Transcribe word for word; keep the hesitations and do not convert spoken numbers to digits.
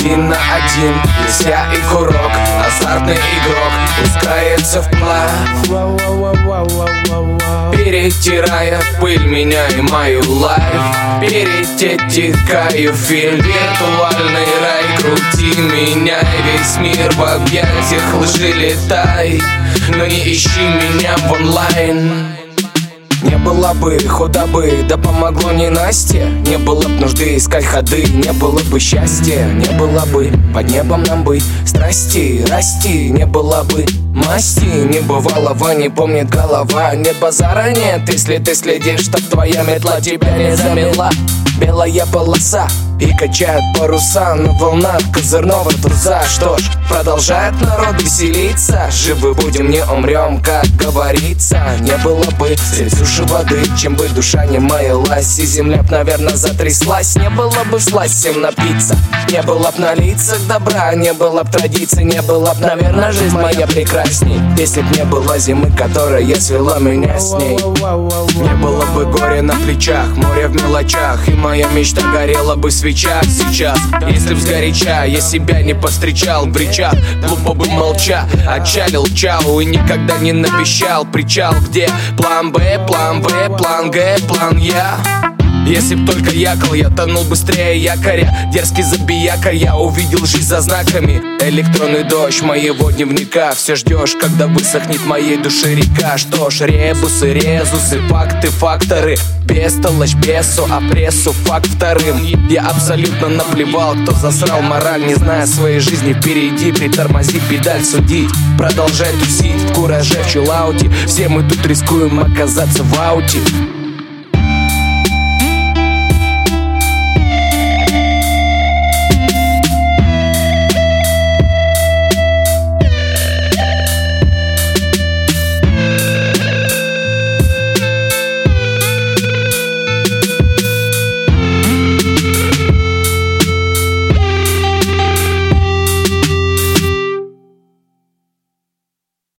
один на один. Здесь я и курок, азартный игрок, пускается вплавь, перетирая пыль меня и мою лайф. Перетекаю в фильм, виртуальный рай. Крути меня, и весь мир в объятиях лжи летай, но не ищи меня в онлайн. Не было бы худобы, да помогло ненастье. Не было б нужды искать ходы, не было бы счастья. Не было бы под небом нам быть, страсти расти. Не было бы масти, не бывалого не помнит голова. Нет базара нет, если ты следишь, чтоб твоя метла тебя не замела. Белая полоса и качает паруса на волнах козырного туза. Что ж, продолжает народ веселиться. Живы будем, не умрем, как говорится. Не было бы средь суши воды, чем бы душа не маялась, и земля б, наверное, затряслась. Не было бы всласть всем напиться, не было б на лицах добра, не было б традиций, не было б, наверное, жизнь моя прекрасней, если б не было зимы, которая свела меня с ней. Не было бы горя на плечах, море в мелочах, и моя мечта горела бы в свечах сейчас. Если б сгоряча я себя не повстречал в бричах, глупо бы молча отчалил чау и никогда не навещал причал, где план Б, план В, план Г, план Я. Если б только якал, я тонул быстрее якоря. Дерзкий забияка, я увидел жизнь за знаками. Электронный дождь моего дневника. Все ждешь, когда высохнет моей души река. Что ж, ребусы, резусы, факты, факторы. Бестолочь, бесу, а прессу факт вторым. Я абсолютно наплевал, кто засрал мораль, не зная своей жизни впереди. Притормози, педаль, судить, продолжай тусить в кураже, в чиллауте. Все мы тут рискуем оказаться в ауте.